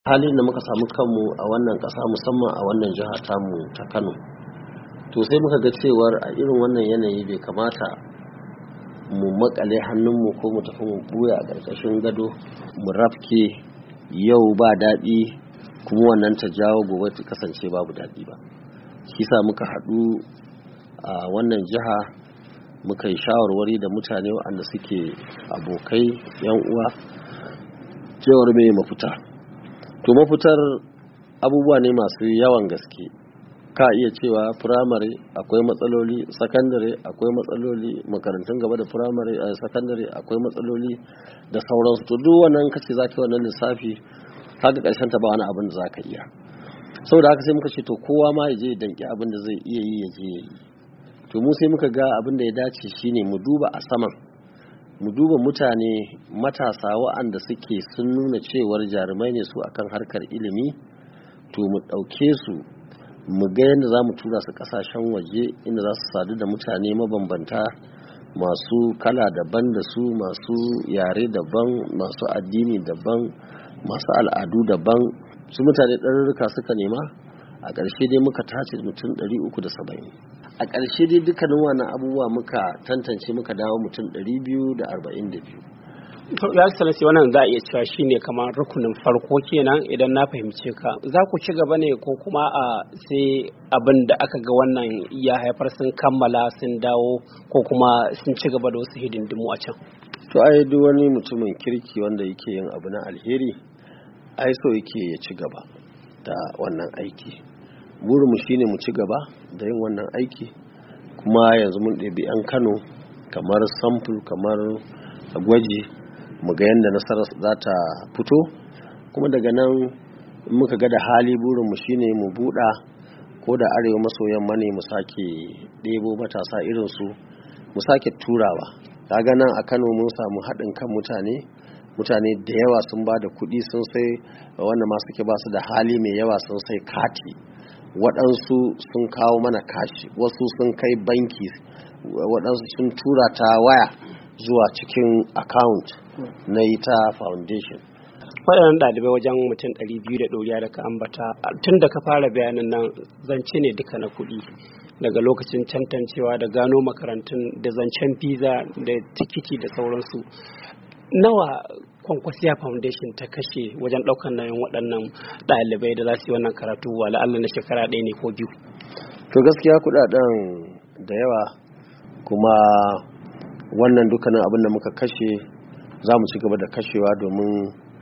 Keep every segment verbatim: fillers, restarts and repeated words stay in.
halin da muka samu kanmu a wannan ƙasa musamman a wannan jiha tamu ta Kano, to sai muka ga cewar a irin wannan yanayi bai kamata mu makale hannunmu ko mu tafi mu buya a ƙarƙashin gado mu rafke yau ba daɗi kuma wannan ta jawo gobe ta kasance babu daɗi ba. Shi sa muka haɗu a wannan jiha muka yi shawarwari da mutane waɗanda suke abokai yan uwa cewar mai mafita. To mafitar abubuwa ne masu yawan gaske. Ka iya cewa firamare akwai matsaloli, sakandare akwai matsaloli, makarantun gaba da firamare a sakandare akwai matsaloli da sauransu. To duk wannan kace zaka yi wannan lissafi kaga karshen ta ba wani abin da zaka iya. Saboda haka sai muka ce to kowa ma ya je ya danki abin da zai iya yi ya je ya yi. To mu sai muka ga abin da ya dace shine mu duba a saman, mu duba mutane matasa waɗanda suke sun nuna cewar jarumai ne su akan harkar ilimi, to mu ɗauke su mu ga yadda za mu tura su ƙasashen waje inda za su sadu da mutane mabambanta masu kala daban da su, masu yare daban, masu addini daban, masu al'adu daban. Su mutane ɗarurruka suka nema, a ƙarshe dai muka tace mutum ɗari uku da saba'in. A ƙarshe dai dukkanin wannan abubuwa muka tantance muka dawo mutum ɗari biyu da arba'in da biyu. Ya Excellency, wannan za a iya cewa shine kamar rukunin farko kenan idan na fahimce ka. Za ku ci gaba ne ko kuma a sai abin da aka ga wannan ya haifar sun kammala sun dawo ko kuma sun ci gaba da wasu hidindimu a can? To ai duk wani mutumin kirki wanda yake yin abu na alheri ai so yake ya ci gaba da wannan aiki. Burinmu shine mu ci gaba da yin wannan aiki, kuma yanzu mun ɗebi 'yan Kano kamar sample kamar gwaji mu ga yadda nasarar za ta fito, kuma daga nan muka ga da hali burinmu shine mu buɗa ko da arewa maso yamma ne mu sake ɗebo matasa irinsu mu sake turawa. Kaga nan a Kano mun samu haɗin kan mutane mutane da yawa sun ba da kuɗi sun sai wanda ma suke ba su da hali mai yawa sun sai kati, waɗansu sun kawo mana kashi, wasu sun kai banki, waɗansu sun tura ta waya zuwa cikin account na ita foundation. Waɗannan ɗalibai wajen mutum ɗari biyu da ɗoriya da ka ambata, tun da ka fara bayanin nan zance ne duka na kuɗi, daga lokacin tantancewa da gano makarantun da zancen visa da tikiti da sauransu. Nawa Kwankwasiya Foundation ta kashe wajen ɗaukar nauyin waɗannan ɗalibai da za su yi wannan karatu wa la'alla na shekara ɗaya ne ko biyu? To gaskiya kuɗaɗen da yawa, kuma wannan dukkanin abin da muka kashe za mu ci gaba da kashewa domin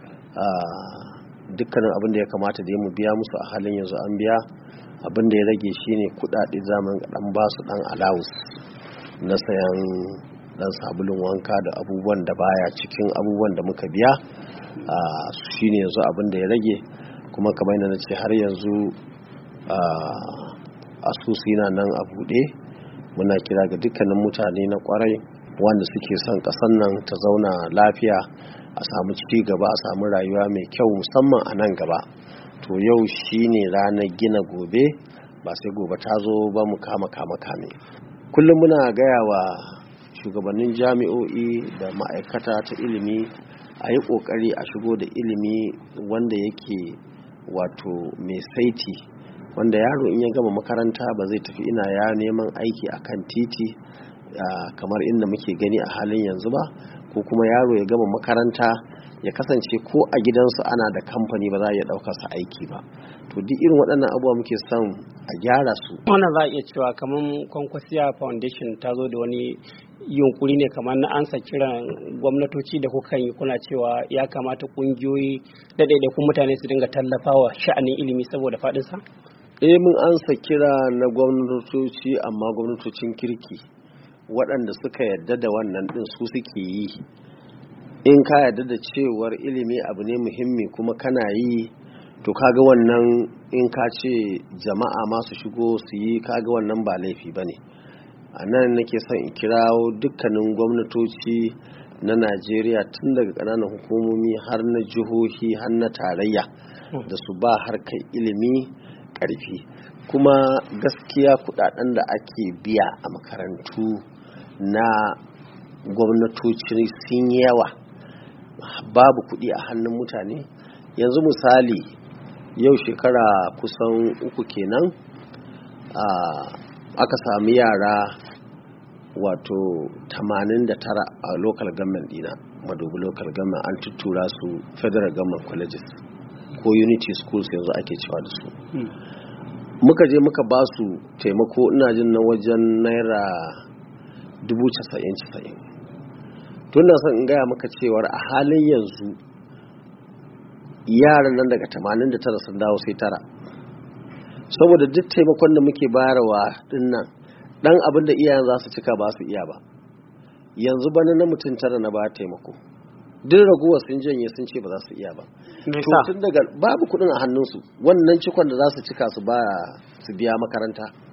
dukkanin abin da ya kamata da mu biya musu a halin yanzu an biya. Abin da ya rage shine kuɗaɗe zamu ɗan ba su ɗan allowance na sayan dan sabulun wanka da abubuwan da baya cikin abubuwan da muka biya. Shine yanzu abin da ya rage, kuma kamar yadda na ce har yanzu asusu yana nan a buɗe. Muna kira ga dukkanin mutane na kwarai wanda suke son ƙasar nan ta zauna lafiya, a samu ci gaba, a samu rayuwa mai kyau musamman a nan gaba. To yau shine ranar gina gobe, ba sai gobe ta zo ba mu kama kama kame. Kullum muna gaya wa shugabannin jami'o'i da ma'aikata ta ilimi a yi ƙoƙari a shigo da ilimi wanda yake wato mai saiti, wanda yaro in ya gama makaranta ba zai tafi ina ya neman aiki akan titi kamar inda muke gani a halin yanzu ba, ko kuma yaro ya gama makaranta ya kasance ko a gidansu ana da kamfani ba za a iya ɗaukar sa aiki ba. To duk irin waɗannan abubuwa muke son a gyara su. Wannan za a iya cewa kamar Kwankwasiya Foundation ta zo da wani yunkuri ne kamar na ansa kiran gwamnatoci da kuka yi, kuna cewa ya kamata kungiyoyi da ɗaiɗaikun mutane su dinga tallafawa sha'anin ilimi saboda faɗinsa? Eh, mun ansa kira na gwamnatoci, amma gwamnatocin kirki waɗanda suka yarda da wannan ɗin su suke yi. In ka yarda da cewar ilimi abu ne muhimmi kuma kana yi, to kaga wannan in ka ce jama'a masu shigo su yi, kaga wannan ba laifi ba ne. A nan nake son in kirawo dukkanin gwamnatoci na Najeriya tun daga ƙananan hukumomi har na jihohi har na tarayya da su ba harkar ilimi ƙarfi. Kuma gaskiya kuɗaɗen da ake biya a makarantu na gwamnatoci sun yawa, babu kuɗi a hannun mutane. Yanzu misali yau shekara kusan uku kenan aka sami yara wato tamanin da tara a local government dina, Madobi local government, an tuttura su federal government colleges ko unity schools yanzu ake cewa da su. Muka je muka ba su taimako, ina jin na wajen naira dubu casa'in casa'in. Tun da son in gaya maka cewar a halin yanzu yaran nan daga tamanin da tara sun dawo sai tara, saboda duk taimakon da muke bayarwa dinnan dan abin da iyayen za su cika ba su iya ba. Yanzu bana na mutum tara na ba taimako, duk raguwa sun janye sun ce ba za su iya ba. Tun daga babu kudin a hannunsu, wannan cikon da za su cika su ba su biya makaranta.